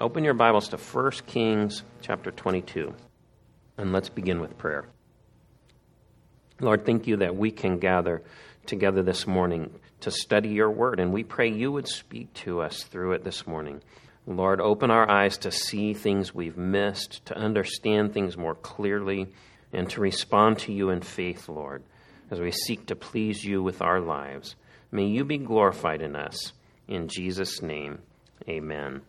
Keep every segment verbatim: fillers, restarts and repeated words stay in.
Open your Bibles to First Kings chapter twenty-two, and let's begin with prayer. Lord, thank you that we can gather together this morning to study your word, and we pray you would speak to us through it this morning. Lord, open our eyes to see things we've missed, to understand things more clearly, and to respond to you in faith, Lord, as we seek to please you with our lives. May you be glorified in us. In Jesus' name, amen.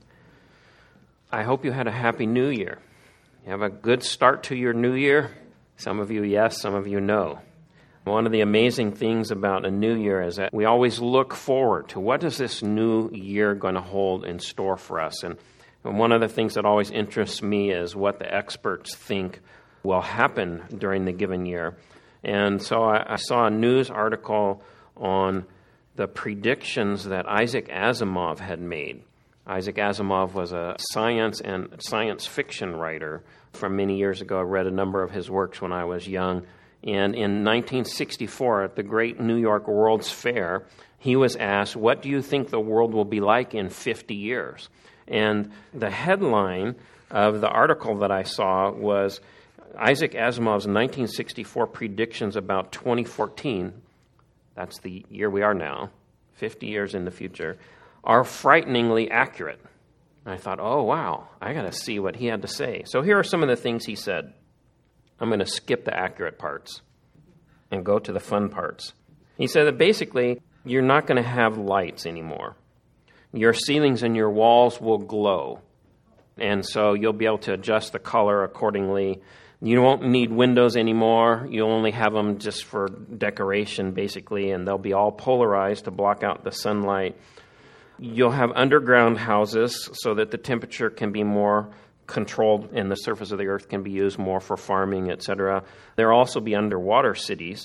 I hope you had a happy new year. You have a good start to your new year? Some of you, yes, some of you, no. One of the amazing things about a new year is that we always look forward to what is this new year going to hold in store for us. And, and one of the things that always interests me is what the experts think will happen during the given year. And so I, I saw a news article on the predictions that Isaac Asimov had made. Isaac Asimov was a science and science fiction writer from many years ago. I read a number of his works when I was young. And in nineteen sixty-four, at the Great New York World's Fair, he was asked, what do you think the world will be like in fifty years? And the headline of the article that I saw was Isaac Asimov's nineteen sixty-four predictions about twenty fourteen, that's the year we are now, fifty years in the future, are frighteningly accurate. And I thought, oh, wow, I got to see what he had to say. So here are some of the things he said. I'm going to skip the accurate parts and go to the fun parts. He said that basically, you're not going to have lights anymore. Your ceilings and your walls will glow. And so you'll be able to adjust the color accordingly. You won't need windows anymore. You'll only have them just for decoration, basically, and they'll be all polarized to block out the sunlight. You'll have underground houses so that the temperature can be more controlled and the surface of the earth can be used more for farming, et cetera. There'll also be underwater cities.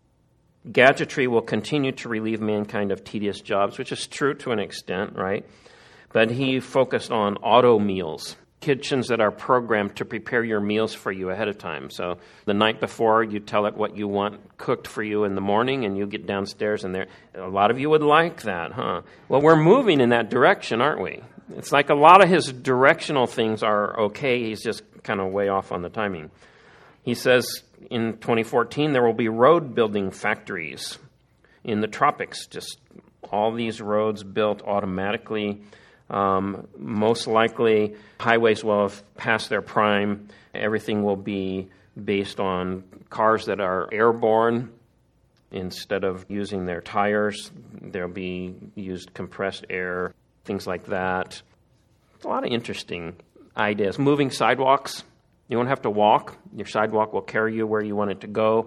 Gadgetry will continue to relieve mankind of tedious jobs, which is true to an extent, right? But he focused on auto meals, kitchens that are programmed to prepare your meals for you ahead of time. So the night before, you tell it what you want cooked for you in the morning, and you get downstairs, and there. A lot of you would like that, huh? Well, we're moving in that direction, aren't we? It's like a lot of his directional things are okay. He's just kind of way off on the timing. He says in twenty fourteen, there will be road building factories in the tropics, just all these roads built automatically. Um, most likely, highways will have passed their prime. Everything will be based on cars that are airborne. Instead of using their tires, there'll be used compressed air, things like that. It's a lot of interesting ideas. Moving sidewalks. You won't have to walk. Your sidewalk will carry you where you want it to go.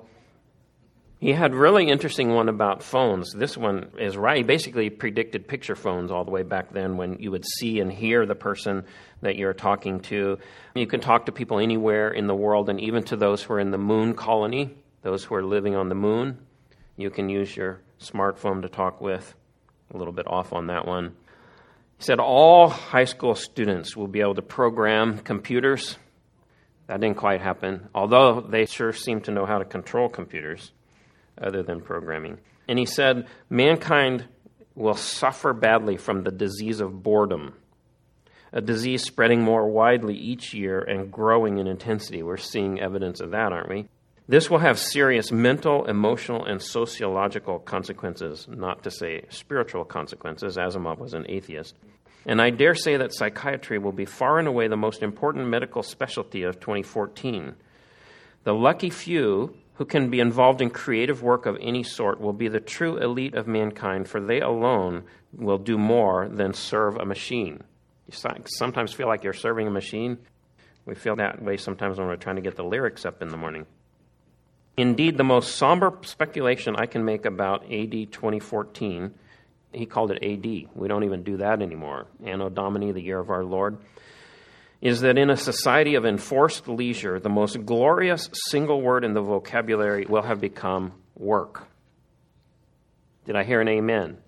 He had a really interesting one about phones. This one is right. He basically predicted picture phones all the way back then when you would see and hear the person that you're talking to. You can talk to people anywhere in the world, and even to those who are in the moon colony, those who are living on the moon. You can use your smartphone to talk with. A little bit off on that one. He said all high school students will be able to program computers. That didn't quite happen, although they sure seem to know how to control computers other than programming. And he said, mankind will suffer badly from the disease of boredom, a disease spreading more widely each year and growing in intensity. We're seeing evidence of that, aren't we? This will have serious mental, emotional, and sociological consequences, not to say spiritual consequences. Asimov was an atheist. And I dare say that psychiatry will be far and away the most important medical specialty of twenty fourteen. The lucky few who can be involved in creative work of any sort will be the true elite of mankind, for they alone will do more than serve a machine. You sometimes feel like you're serving a machine. We feel that way sometimes when we're trying to get the lyrics up in the morning. Indeed, the most somber speculation I can make about A D twenty fourteen, he called it A D. We don't even do that anymore. Anno Domini, the year of our Lord, is that in a society of enforced leisure, the most glorious single word in the vocabulary will have become work. Did I hear an amen?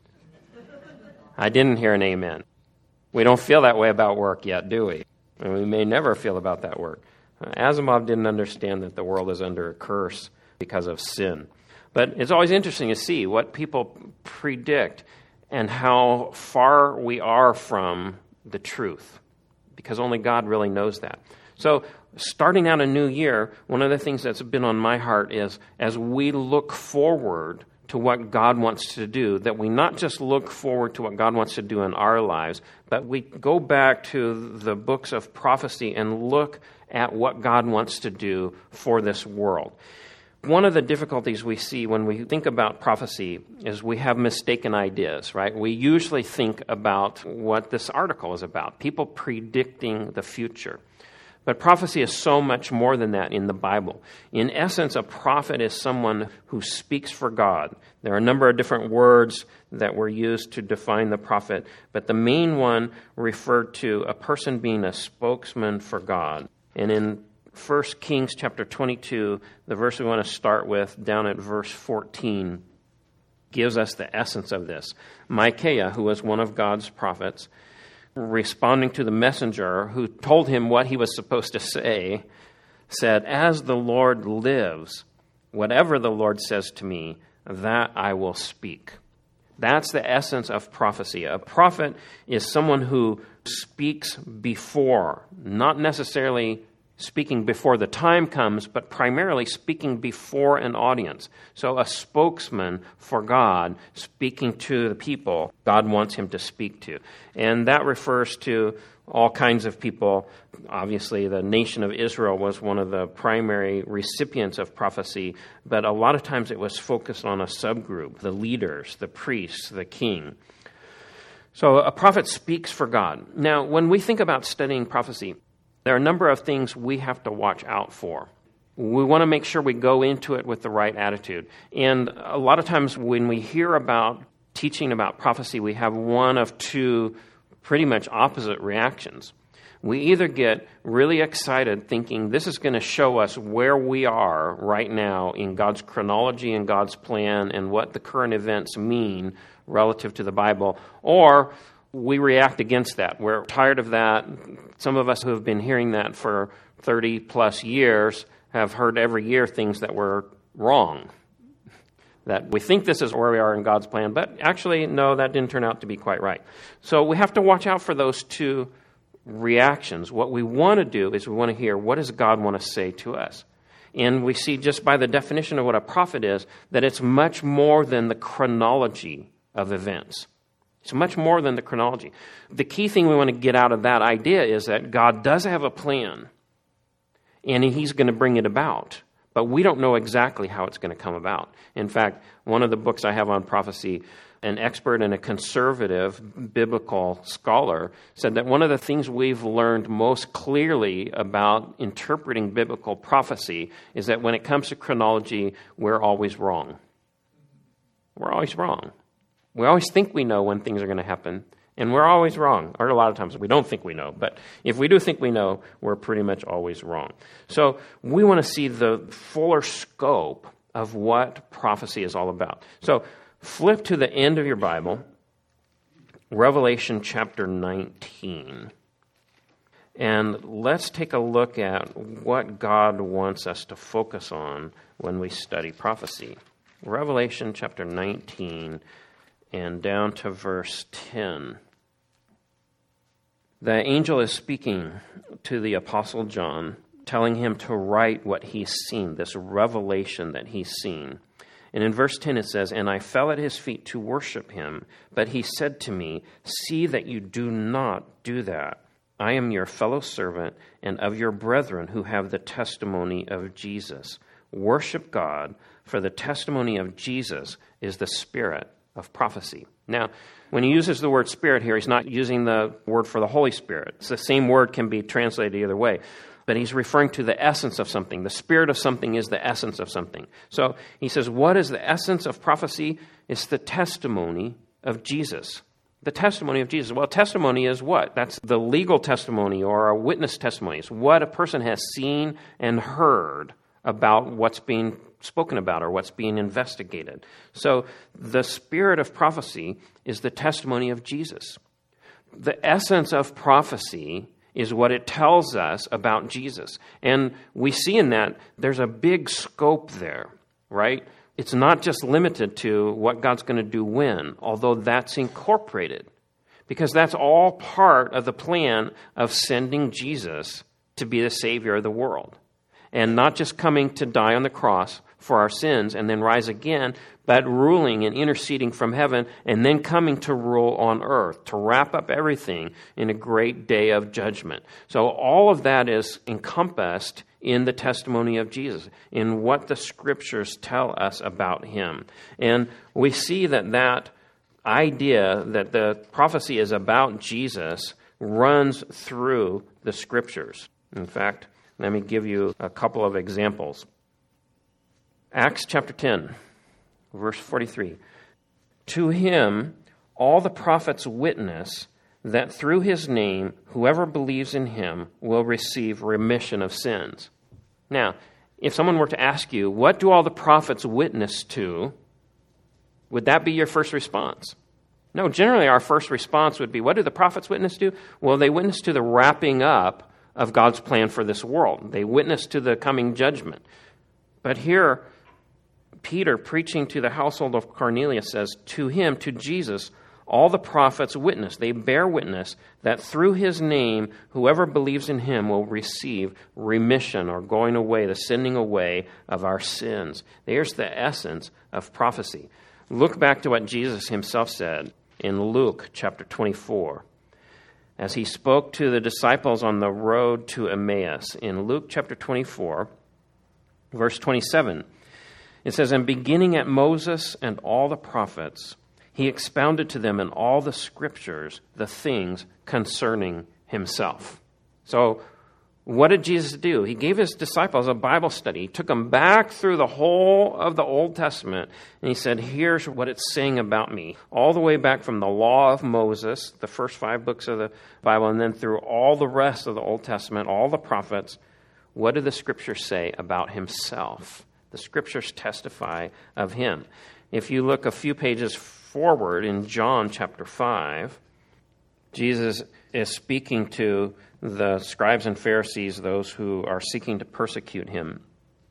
I didn't hear an amen. We don't feel that way about work yet, do we? And we may never feel about that work. Asimov didn't understand that the world is under a curse because of sin. But it's always interesting to see what people predict and how far we are from the truth. because only God really knows that. So starting out a new year, one of the things that's been on my heart is as we look forward to what God wants to do, that we not just look forward to what God wants to do in our lives, but we go back to the books of prophecy and look at what God wants to do for this world. One of the difficulties we see when we think about prophecy is we have mistaken ideas, right? We usually think about what this article is about, people predicting the future. But prophecy is so much more than that in the Bible. In essence, a prophet is someone who speaks for God. There are a number of different words that were used to define the prophet, but the main one referred to a person being a spokesman for God. And in First Kings chapter twenty-two, the verse we want to start with, down at verse fourteen, gives us the essence of this. Micaiah, who was one of God's prophets, responding to the messenger who told him what he was supposed to say, said, "As the Lord lives, whatever the Lord says to me, that I will speak." That's the essence of prophecy. A prophet is someone who speaks before, not necessarily speaking before the time comes, but primarily speaking before an audience. So a spokesman for God speaking to the people God wants him to speak to. And that refers to all kinds of people. Obviously, the nation of Israel was one of the primary recipients of prophecy, but a lot of times it was focused on a subgroup, the leaders, the priests, the king. So a prophet speaks for God. Now, when we think about studying prophecy, there are a number of things we have to watch out for. We want to make sure we go into it with the right attitude. And a lot of times when we hear about teaching about prophecy, we have one of two pretty much opposite reactions. We either get really excited thinking this is going to show us where we are right now in God's chronology and God's plan and what the current events mean relative to the Bible, or we react against that. We're tired of that. Some of us who have been hearing that for thirty plus years have heard every year things that were wrong. That we think this is where we are in God's plan, but actually, no, that didn't turn out to be quite right. So we have to watch out for those two reactions. What we want to do is we want to hear, what does God want to say to us? And we see just by the definition of what a prophet is, that it's much more than the chronology of events. It's much more than the chronology. The key thing we want to get out of that idea is that God does have a plan, and he's going to bring it about. But we don't know exactly how it's going to come about. In fact, one of the books I have on prophecy, an expert and a conservative biblical scholar said that one of the things we've learned most clearly about interpreting biblical prophecy is that when it comes to chronology, we're always wrong. We're always wrong. We always think we know when things are going to happen, and we're always wrong. Or a lot of times we don't think we know, but if we do think we know, we're pretty much always wrong. So we want to see the fuller scope of what prophecy is all about. So flip to the end of your Bible, Revelation chapter nineteen. And let's take a look at what God wants us to focus on when we study prophecy. Revelation chapter nineteen and down to verse ten. The angel is speaking to the Apostle John, telling him to write what he's seen, this revelation that he's seen. And in verse ten it says, "And I fell at his feet to worship him, but he said to me, 'See that you do not do that. I am your fellow servant and of your brethren who have the testimony of Jesus. Worship God, for the testimony of Jesus is the spirit of prophecy.'" Now, when he uses the word spirit here, he's not using the word for the Holy Spirit. It's the same word, can be translated either way. But he's referring to the essence of something. The spirit of something is the essence of something. So he says, what is the essence of prophecy? It's the testimony of Jesus. The testimony of Jesus. Well, testimony is what? That's the legal testimony or a witness testimony. It's what a person has seen and heard about what's being spoken about or what's being investigated. So the spirit of prophecy is the testimony of Jesus. The essence of prophecy is what it tells us about Jesus. And we see in that there's a big scope there, right? It's not just limited to what God's going to do when, although that's incorporated. because that's all part of the plan of sending Jesus to be the Savior of the world. And not just coming to die on the cross for our sins and then rise again, but ruling and interceding from heaven and then coming to rule on earth, to wrap up everything in a great day of judgment. So all of that is encompassed in the testimony of Jesus, in what the Scriptures tell us about him. And we see that that idea that the prophecy is about Jesus runs through the Scriptures. In fact, let me give you a couple of examples. Acts chapter ten, verse forty-three. To him all the prophets witness that through his name whoever believes in him will receive remission of sins. Now, if someone were to ask you, what do all the prophets witness to? Would that be your first response? No, generally our first response would be, what do the prophets witness to? Well, they witness to the wrapping up of God's plan for this world. They witness to the coming judgment. But here, Peter, preaching to the household of Cornelius, says, to him, to Jesus, all the prophets witness. They bear witness that through his name, whoever believes in him will receive remission or going away, the sending away of our sins. There's the essence of prophecy. Look back to what Jesus himself said in Luke chapter twenty-four. As he spoke to the disciples on the road to Emmaus, in Luke chapter twenty-four, verse twenty-seven, it says, and beginning at Moses and all the prophets, he expounded to them in all the Scriptures the things concerning himself. So, what did Jesus do? He gave his disciples a Bible study. He took them back through the whole of the Old Testament, and he said, here's what it's saying about me. All the way back from the law of Moses, the first five books of the Bible, and then through all the rest of the Old Testament, all the prophets, what do the Scriptures say about himself? The Scriptures testify of him. If you look a few pages forward in John chapter five, Jesus is speaking to the scribes and Pharisees, those who are seeking to persecute him.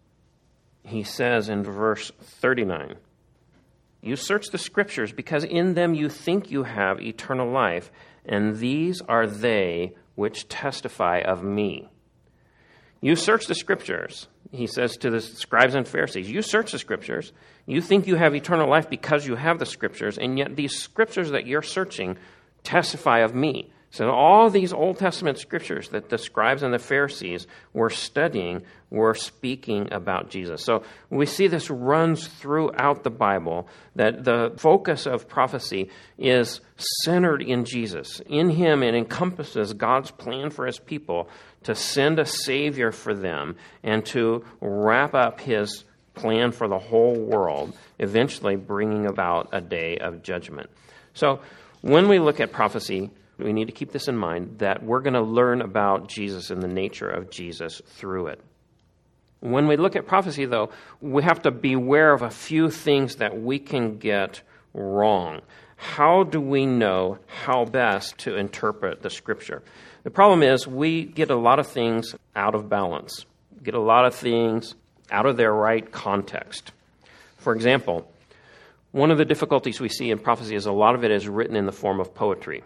He says in verse thirty-nine, you search the Scriptures because in them you think you have eternal life, and these are they which testify of me. You search the Scriptures, he says to the scribes and Pharisees. You search the Scriptures. You think you have eternal life because you have the Scriptures, and yet these Scriptures that you're searching testify of me. So all these Old Testament Scriptures that the scribes and the Pharisees were studying were speaking about Jesus. So we see this runs throughout the Bible, that the focus of prophecy is centered in Jesus. In him, it encompasses God's plan for his people to send a Savior for them and to wrap up his plan for the whole world, eventually bringing about a day of judgment. So when we look at prophecy, we need to keep this in mind, that we're going to learn about Jesus and the nature of Jesus through it. When we look at prophecy, though, we have to beware of a few things that we can get wrong. How do we know how best to interpret the Scripture? The problem is we get a lot of things out of balance, get a lot of things out of their right context. For example, one of the difficulties we see in prophecy is a lot of it is written in the form of poetry.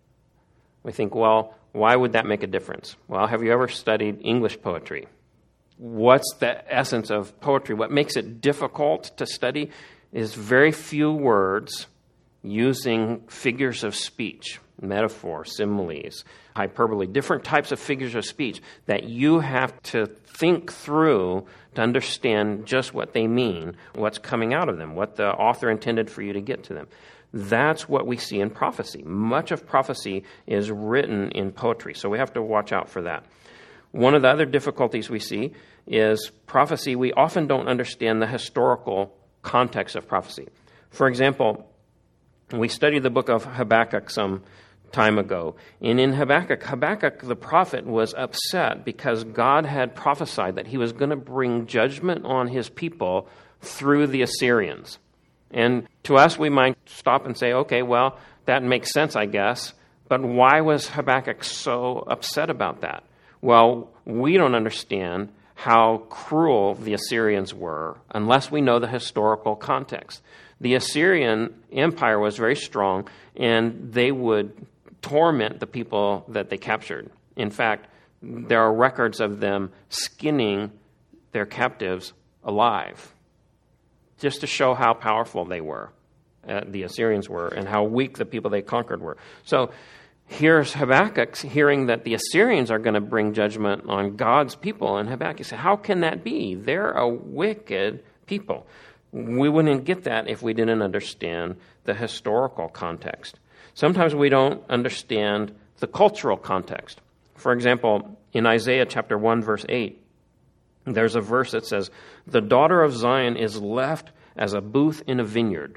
We think, well, why would that make a difference? Well, have you ever studied English poetry? What's the essence of poetry? What makes it difficult to study is very few words using figures of speech, metaphor, similes, hyperbole, different types of figures of speech that you have to think through to understand just what they mean, what's coming out of them, what the author intended for you to get to them. That's what we see in prophecy. Much of prophecy is written in poetry, so we have to watch out for that. One of the other difficulties we see is prophecy. We often don't understand the historical context of prophecy. For example, we studied the book of Habakkuk some time ago, and in Habakkuk, Habakkuk the prophet was upset because God had prophesied that he was going to bring judgment on his people through the Assyrians. And to us, we might stop and say, okay, well, that makes sense, I guess. But why was Habakkuk so upset about that? Well, we don't understand how cruel the Assyrians were unless we know the historical context. The Assyrian Empire was very strong, and they would torment the people that they captured. In fact, there are records of them skinning their captives alive, just to show how powerful they were, uh, the Assyrians were, and how weak the people they conquered were. So here's Habakkuk hearing that the Assyrians are going to bring judgment on God's people, and Habakkuk said, how can that be? They're a wicked people. We wouldn't get that if we didn't understand the historical context. Sometimes we don't understand the cultural context. For example, in Isaiah chapter one, verse eight, there's a verse that says, the daughter of Zion is left as a booth in a vineyard,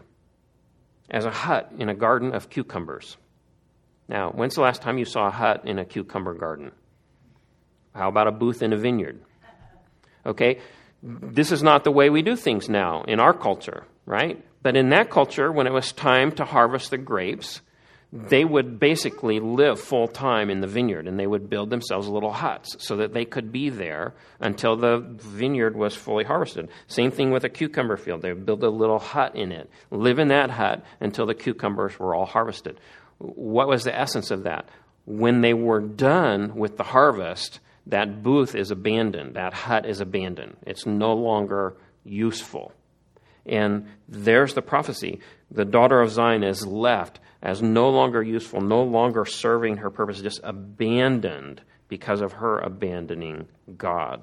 as a hut in a garden of cucumbers. Now, when's the last time you saw a hut in a cucumber garden? How about a booth in a vineyard? Okay, this is not the way we do things now in our culture, right? But in that culture, when it was time to harvest the grapes, they would basically live full time in the vineyard, and they would build themselves little huts so that they could be there until the vineyard was fully harvested. Same thing with a cucumber field. They would build a little hut in it, live in that hut until the cucumbers were all harvested. What was the essence of that? When they were done with the harvest, that booth is abandoned. That hut is abandoned. It's no longer useful. And there's the prophecy. The daughter of Zion is left as no longer useful, no longer serving her purpose, just abandoned because of her abandoning God.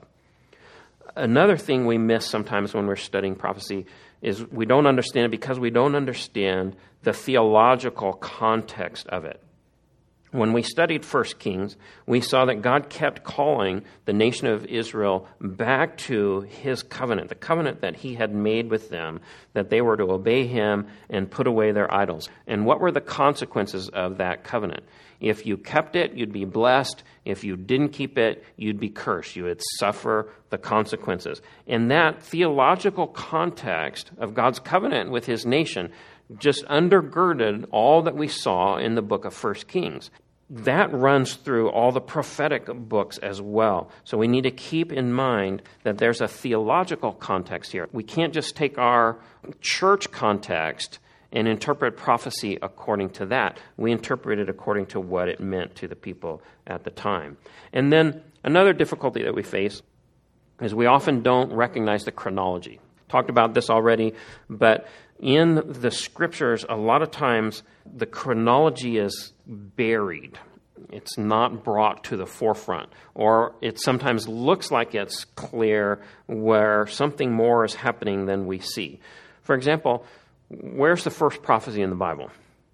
Another thing we miss sometimes when we're studying prophecy is we don't understand it because we don't understand the theological context of it. When we studied First Kings, we saw that God kept calling the nation of Israel back to his covenant, the covenant that he had made with them, that they were to obey him and put away their idols. And what were the consequences of that covenant? If you kept it, you'd be blessed. If you didn't keep it, you'd be cursed. You would suffer the consequences. And that theological context of God's covenant with his nation just undergirded all that we saw in the book of First Kings. That runs through all the prophetic books as well. So we need to keep in mind that there's a theological context here. We can't just take our church context and interpret prophecy according to that. We interpret it according to what it meant to the people at the time. And then another difficulty that we face is we often don't recognize the chronology. Talked about this already, but in the scriptures, a lot of times the chronology is buried. It's not brought to the forefront, or it sometimes looks like it's clear where something more is happening than we see. For example, where's the first prophecy in the Bible?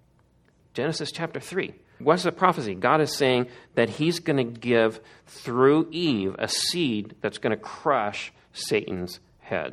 Genesis chapter three. What's the prophecy? God is saying that he's going to give through Eve a seed that's going to crush Satan's head.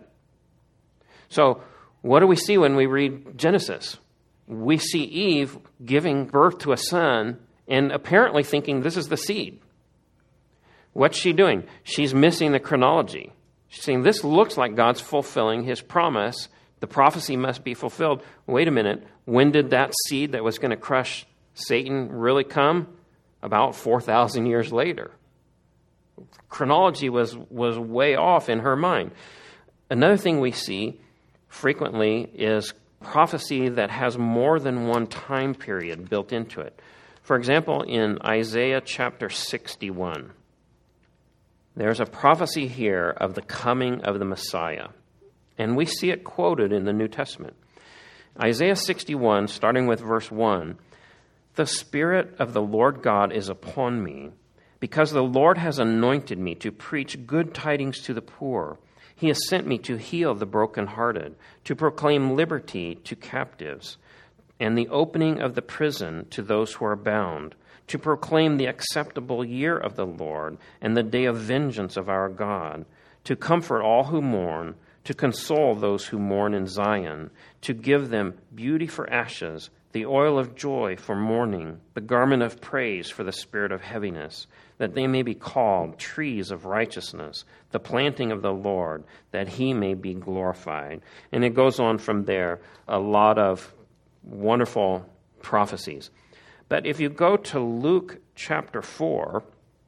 So what do we see when we read Genesis? We see Eve giving birth to a son and apparently thinking this is the seed. What's she doing? She's missing the chronology. She's saying this looks like God's fulfilling his promise. The prophecy must be fulfilled. Wait a minute. When did that seed that was going to crush Satan really come? About four thousand years later. Chronology was, was way off in her mind. Another thing we see frequently is prophecy that has more than one time period built into it. For example, in Isaiah chapter sixty-one, there's a prophecy here of the coming of the Messiah. And we see it quoted in the New Testament. Isaiah sixty-one, starting with verse one, "The Spirit of the Lord God is upon me, because the Lord has anointed me to preach good tidings to the poor. He has sent me to heal the brokenhearted, to proclaim liberty to captives, and the opening of the prison to those who are bound, to proclaim the acceptable year of the Lord and the day of vengeance of our God, to comfort all who mourn, to console those who mourn in Zion, to give them beauty for ashes, the oil of joy for mourning, the garment of praise for the spirit of heaviness, that they may be called trees of righteousness, the planting of the Lord, that he may be glorified." And it goes on from there, a lot of wonderful prophecies. But if you go to Luke chapter four,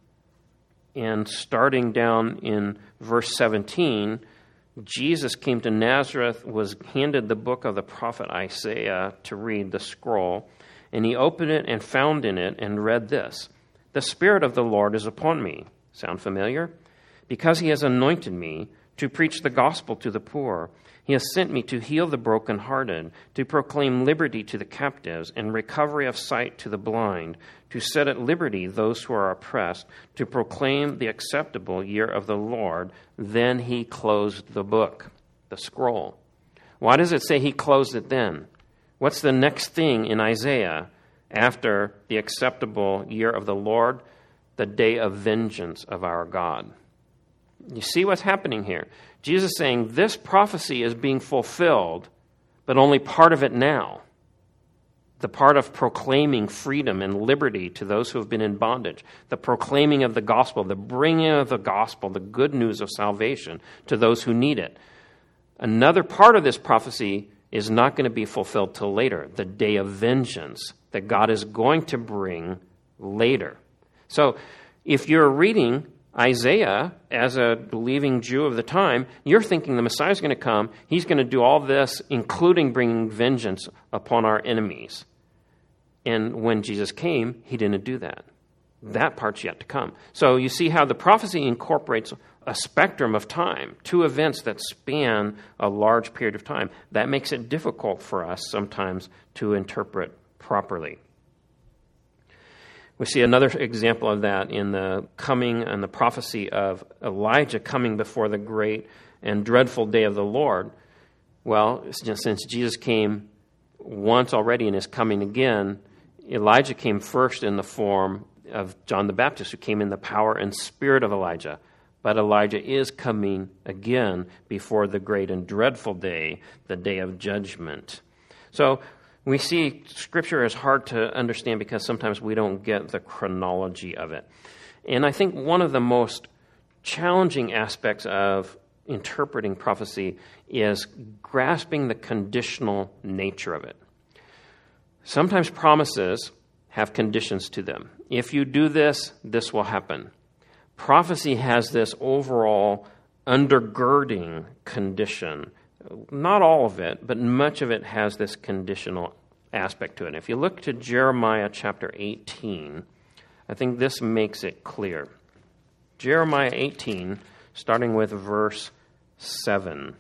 and starting down in verse seventeen, Jesus came to Nazareth, was handed the book of the prophet Isaiah to read, the scroll, And he opened it and found in it and read this: "The Spirit of the Lord is upon me." Sound familiar? "Because he has anointed me to preach the gospel to the poor. He has sent me to heal the brokenhearted, to proclaim liberty to the captives and recovery of sight to the blind, to set at liberty those who are oppressed, to proclaim the acceptable year of the Lord." Then he closed the book, the scroll. Why does it say he closed it then? What's the next thing in Isaiah after the acceptable year of the Lord? The day of vengeance of our God. You see what's happening here? Jesus is saying this prophecy is being fulfilled, but only part of it now. The part of proclaiming freedom and liberty to those who have been in bondage, the proclaiming of the gospel, the bringing of the gospel, the good news of salvation to those who need it. Another part of this prophecy is not going to be fulfilled till later, the day of vengeance that God is going to bring later. So if you're reading Isaiah as a believing Jew of the time, you're thinking the Messiah is going to come. He's going to do all this, including bringing vengeance upon our enemies. And when Jesus came, he didn't do that. That part's yet to come. So you see how the prophecy incorporates a spectrum of time, two events that span a large period of time. That makes it difficult for us sometimes to interpret properly. We see another example of that in the coming and the prophecy of Elijah coming before the great and dreadful day of the Lord. Well, since Jesus came once already and is coming again, Elijah came first in the form of John the Baptist, who came in the power and spirit of Elijah. But Elijah is coming again before the great and dreadful day, the day of judgment. So we see Scripture is hard to understand because sometimes we don't get the chronology of it. And I think one of the most challenging aspects of interpreting prophecy is grasping the conditional nature of it. Sometimes promises have conditions to them. If you do this, this will happen. Prophecy has this overall undergirding condition. Not all of it, but much of it has this conditional aspect to it. If you look to Jeremiah chapter eighteen, I think this makes it clear. Jeremiah eighteen, starting with verse seven.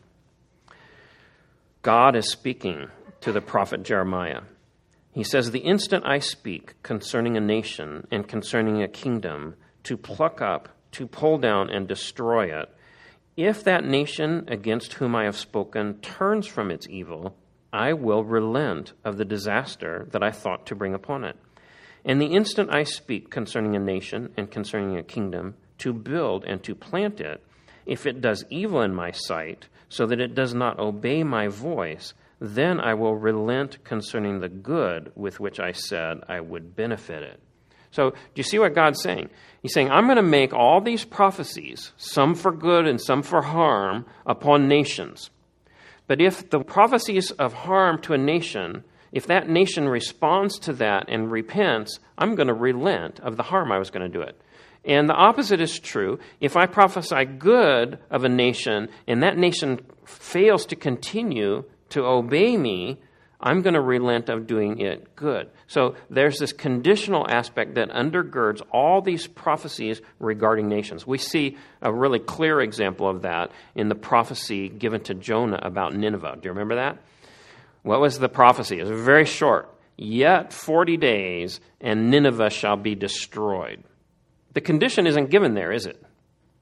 God is speaking to the prophet Jeremiah. He says, "The instant I speak concerning a nation and concerning a kingdom, to pluck up, to pull down, and destroy it, if that nation against whom I have spoken turns from its evil, I will relent of the disaster that I thought to bring upon it. And the instant I speak concerning a nation and concerning a kingdom, to build and to plant it, if it does evil in my sight, so that it does not obey my voice, then I will relent concerning the good with which I said I would benefit it." So do you see what God's saying? He's saying, I'm going to make all these prophecies, some for good and some for harm, upon nations. But if the prophecies of harm to a nation, if that nation responds to that and repents, I'm going to relent of the harm I was going to do it. And the opposite is true. If I prophesy good of a nation and that nation fails to continue to obey me, I'm going to relent of doing it good. So there's this conditional aspect that undergirds all these prophecies regarding nations. We see a really clear example of that in the prophecy given to Jonah about Nineveh. Do you remember that? What was the prophecy? It was very short. Yet forty days and Nineveh shall be destroyed. The condition isn't given there, is it?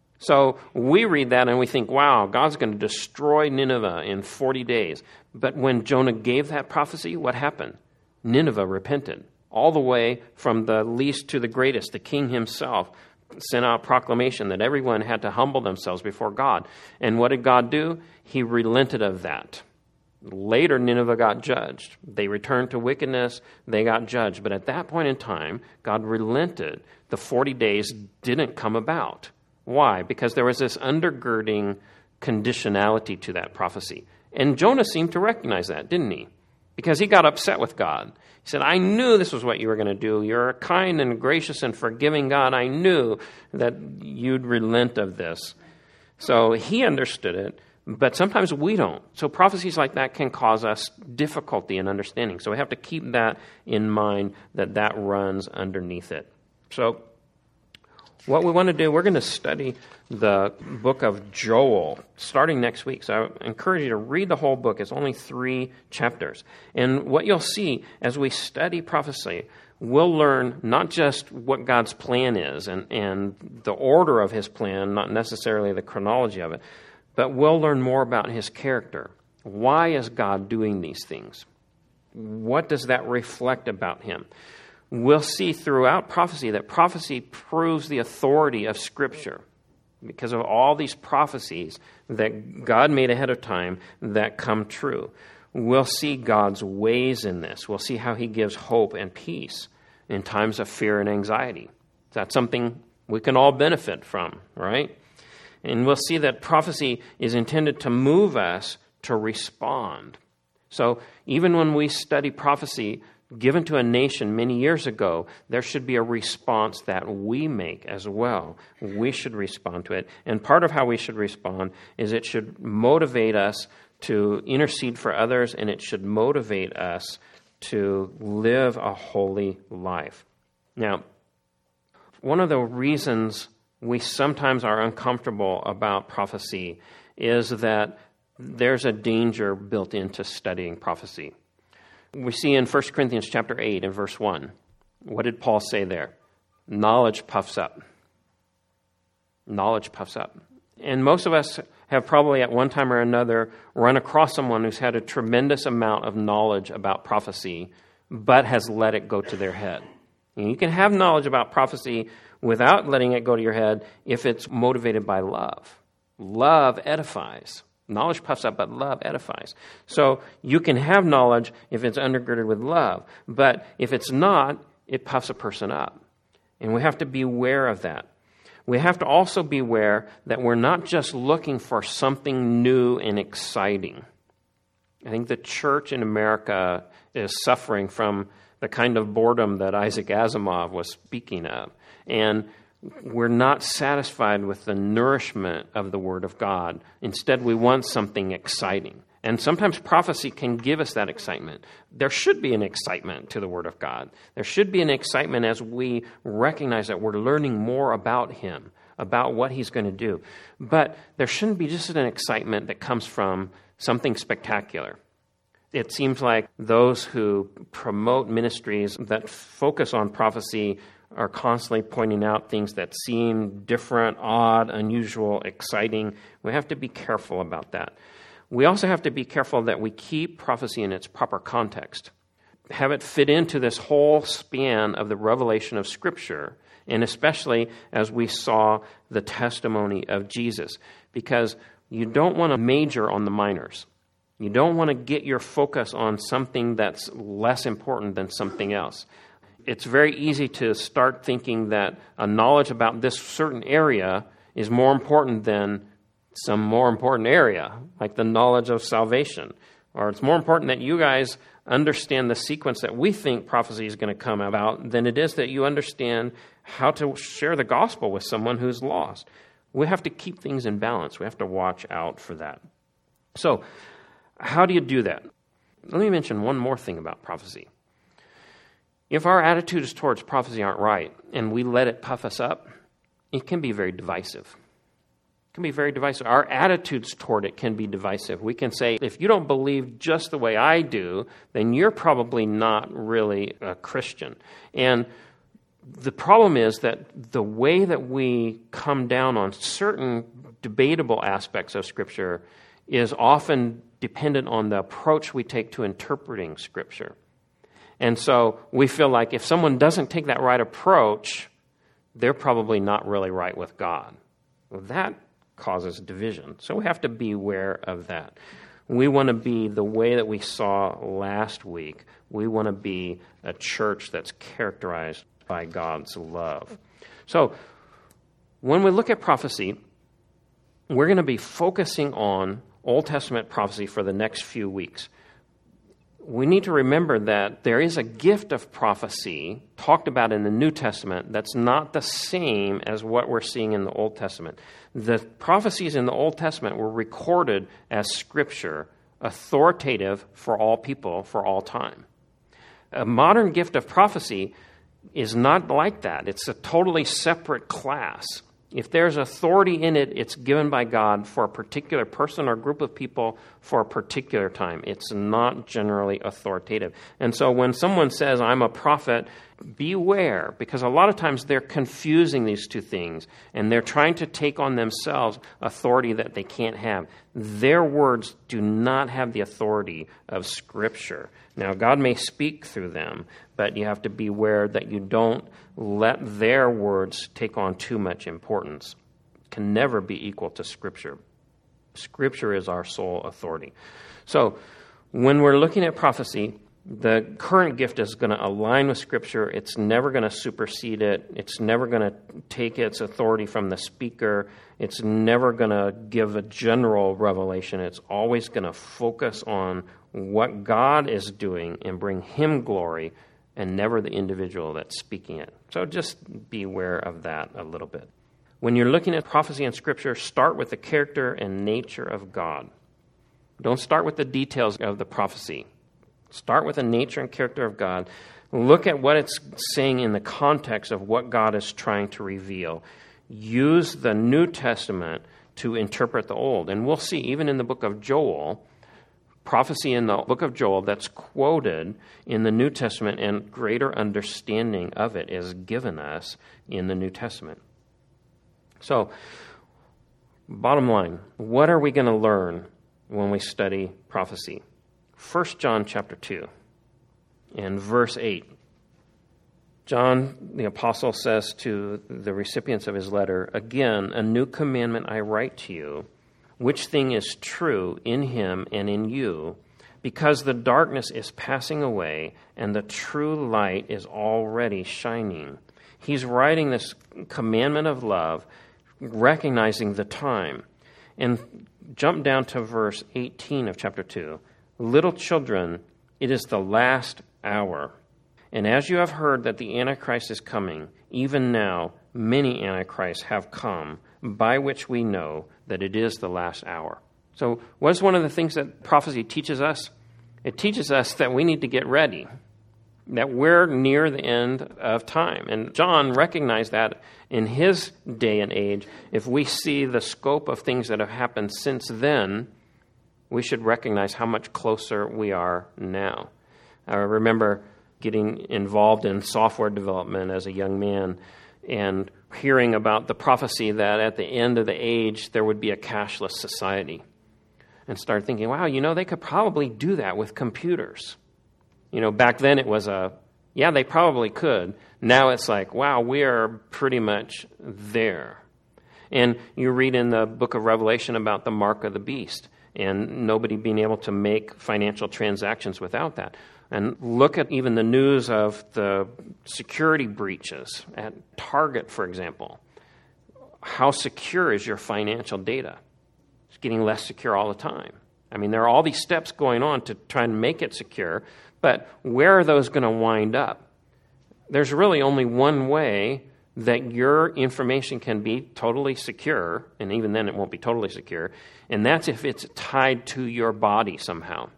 So we read that and we think, wow, God's going to destroy Nineveh in forty days. But when Jonah gave that prophecy, what happened? Nineveh repented. All the way from the least to the greatest, the king himself sent out proclamation that everyone had to humble themselves before God. And what did God do? He relented of that. Later, Nineveh got judged. They returned to wickedness. They got judged. But at that point in time, God relented. The forty days didn't come about. Why? Because there was this undergirding conditionality to that prophecy. And Jonah seemed to recognize that, didn't he? Because he got upset with God. He said, I knew this was what you were going to do. You're a kind and gracious and forgiving God. I knew that you'd relent of this. So he understood it, but sometimes we don't. So prophecies like that can cause us difficulty in understanding. So we have to keep that in mind, that that runs underneath it. So what we want to do, we're going to study the book of Joel starting next week. So I encourage you to read the whole book. It's only three chapters. And what you'll see as we study prophecy, we'll learn not just what God's plan is and, and the order of his plan, not necessarily the chronology of it, but we'll learn more about his character. Why is God doing these things? What does that reflect about him? We'll see throughout prophecy that prophecy proves the authority of Scripture because of all these prophecies that God made ahead of time that come true. We'll see God's ways in this. We'll see how he gives hope and peace in times of fear and anxiety. That's something we can all benefit from, right? And we'll see that prophecy is intended to move us to respond. So even when we study prophecy given to a nation many years ago, there should be a response that we make as well. We should respond to it. And part of how we should respond is it should motivate us to intercede for others, and it should motivate us to live a holy life. Now, one of the reasons we sometimes are uncomfortable about prophecy is that there's a danger built into studying prophecy. We see in First Corinthians chapter eight and verse one, what did Paul say there? Knowledge puffs up. Knowledge puffs up. And most of us have probably at one time or another run across someone who's had a tremendous amount of knowledge about prophecy, but has let it go to their head. And you can have knowledge about prophecy without letting it go to your head if it's motivated by love. Love edifies. Knowledge puffs up, but love edifies. So you can have knowledge if it's undergirded with love. But if it's not, it puffs a person up. And we have to be aware of that. We have to also be aware that we're not just looking for something new and exciting. I think the church in America is suffering from the kind of boredom that Isaac Asimov was speaking of. And we're not satisfied with the nourishment of the Word of God. Instead, we want something exciting. And sometimes prophecy can give us that excitement. There should be an excitement to the Word of God. There should be an excitement as we recognize that we're learning more about Him, about what He's going to do. But there shouldn't be just an excitement that comes from something spectacular. It seems like those who promote ministries that focus on prophecy are constantly pointing out things that seem different, odd, unusual, exciting. We have to be careful about that. We also have to be careful that we keep prophecy in its proper context, have it fit into this whole span of the revelation of Scripture, and especially as we saw the testimony of Jesus, because you don't want to major on the minors. You don't want to get your focus on something that's less important than something else. It's very easy to start thinking that a knowledge about this certain area is more important than some more important area, like the knowledge of salvation. Or it's more important that you guys understand the sequence that we think prophecy is going to come about than it is that you understand how to share the gospel with someone who's lost. We have to keep things in balance. We have to watch out for that. So, how do you do that? Let me mention one more thing about prophecy. If our attitudes towards prophecy aren't right and we let it puff us up, it can be very divisive. It can be very divisive. Our attitudes toward it can be divisive. We can say, if you don't believe just the way I do, then you're probably not really a Christian. And the problem is that the way that we come down on certain debatable aspects of Scripture is often dependent on the approach we take to interpreting Scripture. And so we feel like if someone doesn't take that right approach, they're probably not really right with God. Well, that causes division. So we have to be aware of that. We want to be the way that we saw last week. We want to be a church that's characterized by God's love. So when we look at prophecy, we're going to be focusing on Old Testament prophecy for the next few weeks. we need to remember that there is a gift of prophecy talked about in the New Testament that's not the same as what we're seeing in the Old Testament. The prophecies in the Old Testament were recorded as Scripture, authoritative for all people for all time. A modern gift of prophecy is not like that. It's a totally separate class. If there's authority in it, it's given by God for a particular person or group of people for a particular time. It's not generally authoritative. And so when someone says, I'm a prophet, beware, because a lot of times they're confusing these two things, and they're trying to take on themselves authority that they can't have. Their words do not have the authority of Scripture. Now, God may speak through them, but you have to beware that you don't let their words take on too much importance. It can never be equal to Scripture. Scripture is our sole authority. So, when we're looking at prophecy, the current gift is going to align with Scripture. It's never going to supersede it. It's never going to take its authority from the speaker. It's never going to give a general revelation. It's always going to focus on what God is doing and bring Him glory, and never the individual that's speaking it. So just beware of that a little bit. When you're looking at prophecy in Scripture, start with the character and nature of God. Don't start with the details of the prophecy. Start with the nature and character of God. Look at what it's saying in the context of what God is trying to reveal. Use the New Testament to interpret the Old. And we'll see, even in the book of Joel, prophecy in the book of Joel that's quoted in the New Testament, and greater understanding of it is given us in the New Testament. So, bottom line, what are we going to learn when we study prophecy? First John chapter two and verse eight. John, the apostle, says to the recipients of his letter, "Again, a new commandment I write to you, which thing is true in him and in you, because the darkness is passing away and the true light is already shining." He's writing this commandment of love, recognizing the time. And jump down to verse eighteen of chapter two. "Little children, it is the last hour. And as you have heard that the Antichrist is coming, even now many Antichrists have come, by which we know that it is the last hour." So what is one of the things that prophecy teaches us? It teaches us that we need to get ready, that we're near the end of time. And John recognized that in his day and age. If we see the scope of things that have happened since then, we should recognize how much closer we are now. I remember getting involved in software development as a young man and hearing about the prophecy that at the end of the age there would be a cashless society. And started thinking, wow, you know, they could probably do that with computers. You know, back then it was a, yeah, they probably could. Now it's like, wow, we are pretty much there. And you read in the book of Revelation about the mark of the beast, and nobody being able to make financial transactions without that. And look at even the news of the security breaches at Target, for example. How secure is your financial data? It's getting less secure all the time. I mean, there are all these steps going on to try and make it secure, but where are those going to wind up? There's really only one way that your information can be totally secure, and even then it won't be totally secure, and that's if it's tied to your body somehow.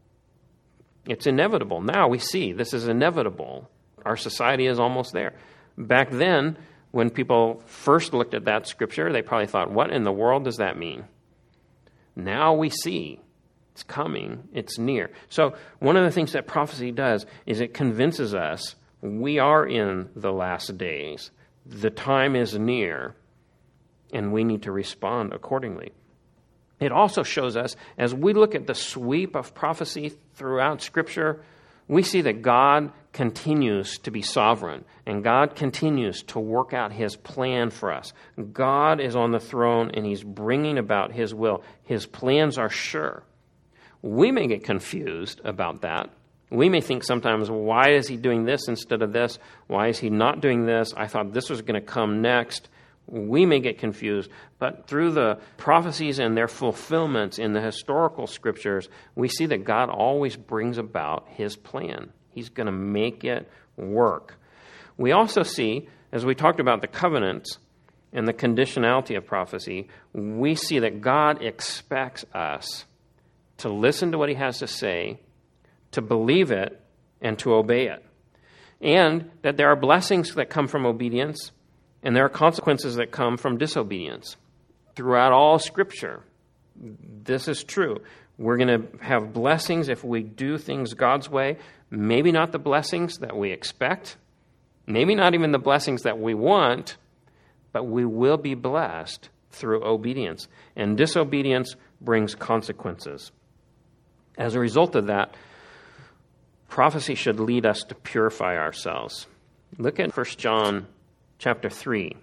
It's inevitable. Now we see this is inevitable. Our society is almost there. Back then, when people first looked at that scripture, they probably thought, what in the world does that mean? Now we see it's coming, it's near. So one of the things that prophecy does is it convinces us we are in the last days. The time is near, and we need to respond accordingly. It also shows us, as we look at the sweep of prophecy throughout Scripture, we see that God continues to be sovereign, and God continues to work out His plan for us. God is on the throne, and He's bringing about His will. His plans are sure. We may get confused about that. We may think sometimes, why is He doing this instead of this? Why is He not doing this? I thought this was going to come next. We may get confused, but through the prophecies and their fulfillments in the historical scriptures, we see that God always brings about his plan. He's going to make it work. We also see, as we talked about the covenants and the conditionality of prophecy, we see that God expects us to listen to what he has to say, to believe it, and to obey it. And that there are blessings that come from obedience, and there are consequences that come from disobedience. Throughout all Scripture, this is true. We're going to have blessings if we do things God's way. Maybe not the blessings that we expect. Maybe not even the blessings that we want. But we will be blessed through obedience. And disobedience brings consequences. As a result of that, prophecy should lead us to purify ourselves. Look at First John chapter three,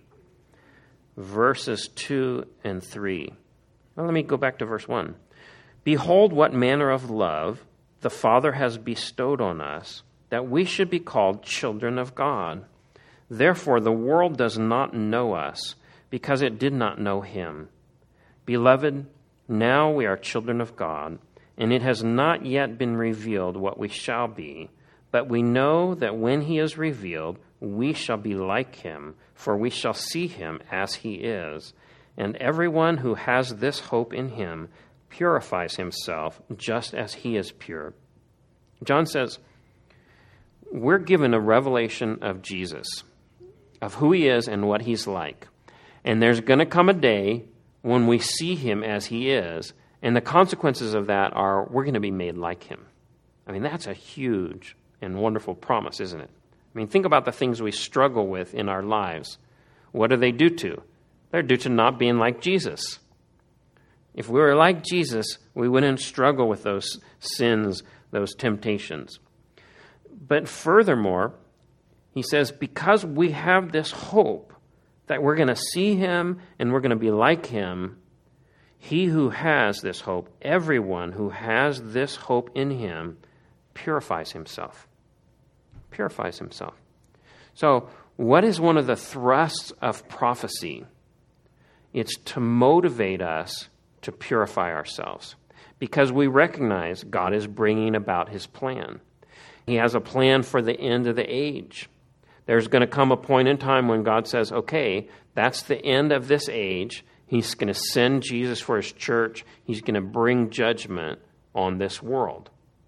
verses two and three. Well, let me go back to verse one. Behold, what manner of love the Father has bestowed on us, that we should be called children of God. Therefore, the world does not know us, because it did not know him. Beloved, now we are children of God, and it has not yet been revealed what we shall be. But we know that when he is revealed, we shall be like him, for we shall see him as he is. And everyone who has this hope in him purifies himself just as he is pure. John says, we're given a revelation of Jesus, of who he is and what he's like. And there's going to come a day when we see him as he is, and the consequences of that are we're going to be made like him. I mean, that's a huge and wonderful promise, isn't it? I mean, think about the things we struggle with in our lives. What are they due to? They're due to not being like Jesus. If we were like Jesus, we wouldn't struggle with those sins, those temptations. But furthermore, he says, because we have this hope that we're going to see him and we're going to be like him, he who has this hope, everyone who has this hope in him, purifies himself. Purifies himself. So, what is one of the thrusts of prophecy? It's to motivate us to purify ourselves, because we recognize God is bringing about his plan. He has a plan for the end of the age. There's going to come a point in time when God says, okay, that's the end of this age. He's going to send Jesus for his church. He's going to bring judgment on this world.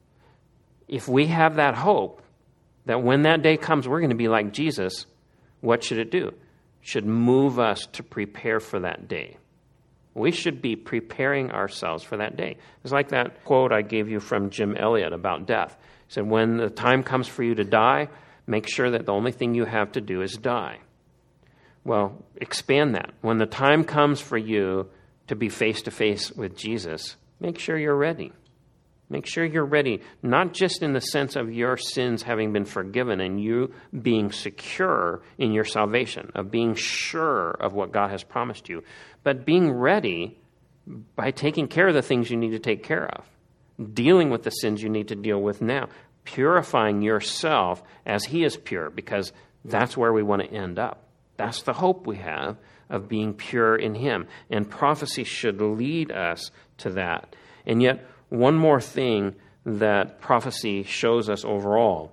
If we have that hope that when that day comes, we're going to be like Jesus, what should it do? It should move us to prepare for that day. We should be preparing ourselves for that day. It's like that quote I gave you from Jim Elliot about death. He said, when the time comes for you to die, make sure that the only thing you have to do is die. Well, expand that. When the time comes for you to be face-to-face with Jesus, make sure you're ready. Make sure you're ready, not just in the sense of your sins having been forgiven and you being secure in your salvation, of being sure of what God has promised you, but being ready by taking care of the things you need to take care of, dealing with the sins you need to deal with now, purifying yourself as he is pure, because that's where we want to end up. That's the hope we have of being pure in him. And prophecy should lead us to that. And yet, one more thing that prophecy shows us overall.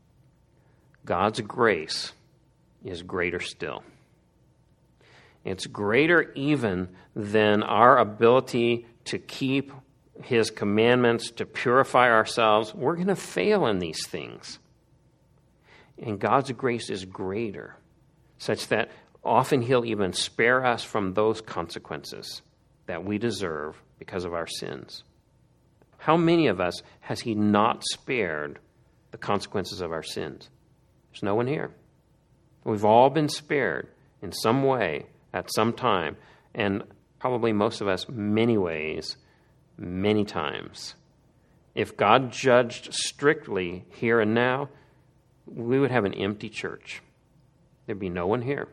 God's grace is greater still. It's greater even than our ability to keep his commandments, to purify ourselves. We're going to fail in these things. And God's grace is greater, such that often he'll even spare us from those consequences that we deserve because of our sins. How many of us has he not spared the consequences of our sins? There's no one here. We've all been spared in some way at some time, and probably most of us many ways, many times. If God judged strictly here and now, we would have an empty church. There'd be no one here.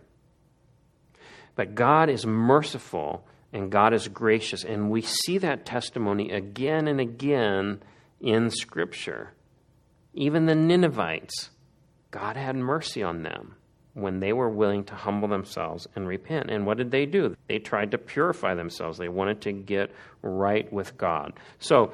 But God is merciful and God is gracious, and we see that testimony again and again in Scripture. Even the Ninevites, God had mercy on them. when they were willing to humble themselves and repent. And what did they do? They tried to purify themselves. They wanted to get right with God. So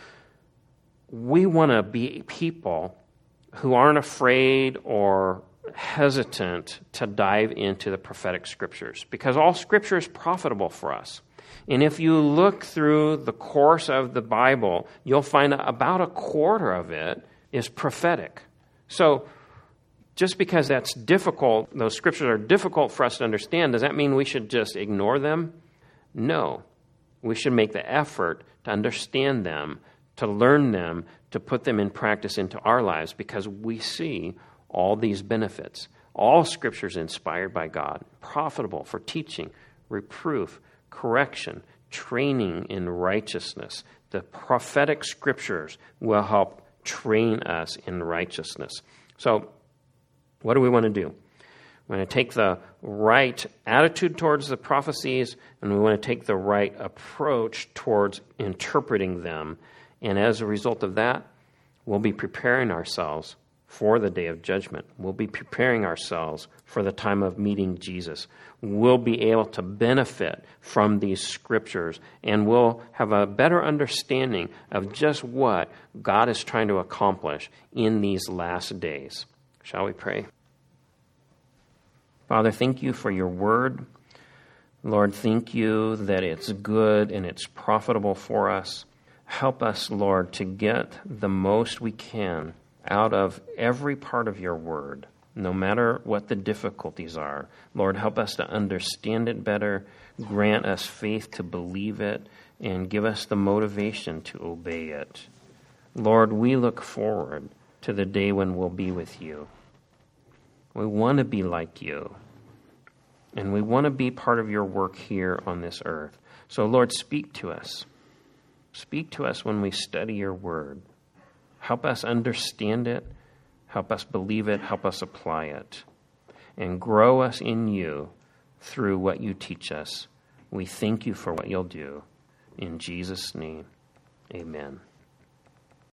we want to be people who aren't afraid or hesitant to dive into the prophetic scriptures, because all scripture is profitable for us. And if you look through the course of the Bible, you'll find about a quarter of it is prophetic. So just because that's difficult, those scriptures are difficult for us to understand, does that mean we should just ignore them? No. We should make the effort to understand them, to learn them, to put them in practice into our lives, because we see all these benefits. All scripture is inspired by God, profitable for teaching, reproof, correction, training in righteousness. The prophetic scriptures will help train us in righteousness. So, what do we want to do? We want to take the right attitude towards the prophecies, and we want to take the right approach towards interpreting them. And as a result of that, we'll be preparing ourselves for the day of judgment. We'll be preparing ourselves for the time of meeting Jesus. We'll be able to benefit from these scriptures, and we'll have a better understanding of just what God is trying to accomplish in these last days. Shall we pray? Father, thank you for your word. Lord, thank you that it's good and it's profitable for us. Help us, Lord, to get the most we can out of every part of your word, no matter what the difficulties are. Lord, help us to understand it better, grant us faith to believe it, and give us the motivation to obey it. Lord, we look forward to the day when we'll be with you. We want to be like you, and we want to be part of your work here on this earth. So, Lord, speak to us. Speak to us when we study your word. Help us understand it. Help us believe it. Help us apply it. And grow us in you through what you teach us. We thank you for what you'll do. In Jesus' name, amen.